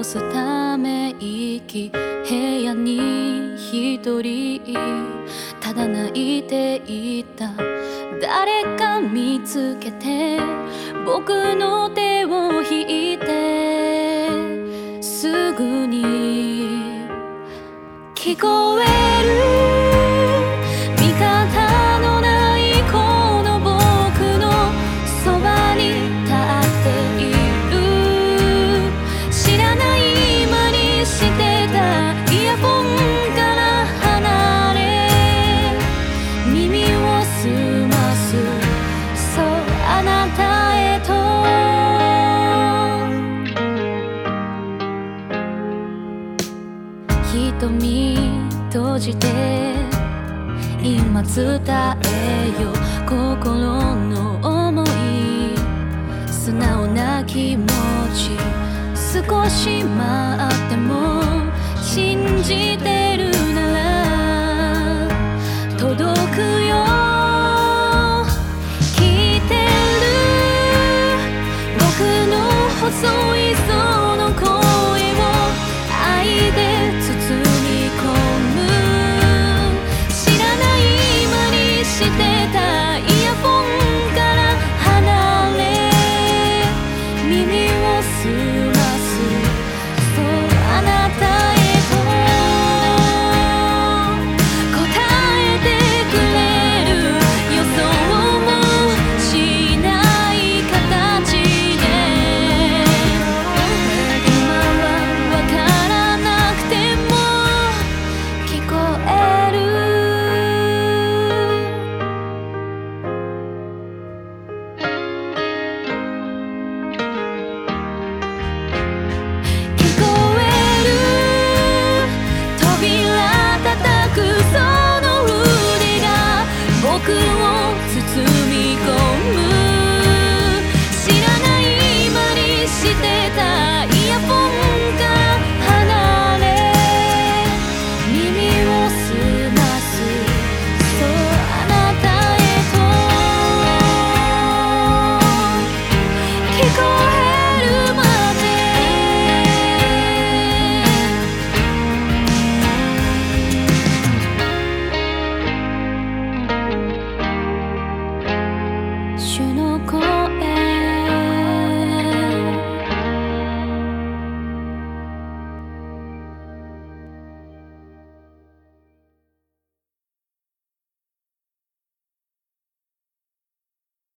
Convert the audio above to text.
すため息、部屋に一人ただ泣いていた。誰か見つけて僕の手を引いて、すぐに聞こえる味方のないこの僕のそばに立っている。知らない間にしてたイヤホンから離れ、耳を澄ますそうあなたへと。瞳閉じて今伝えよ心の想い、素直な気持ち少し待っても信じて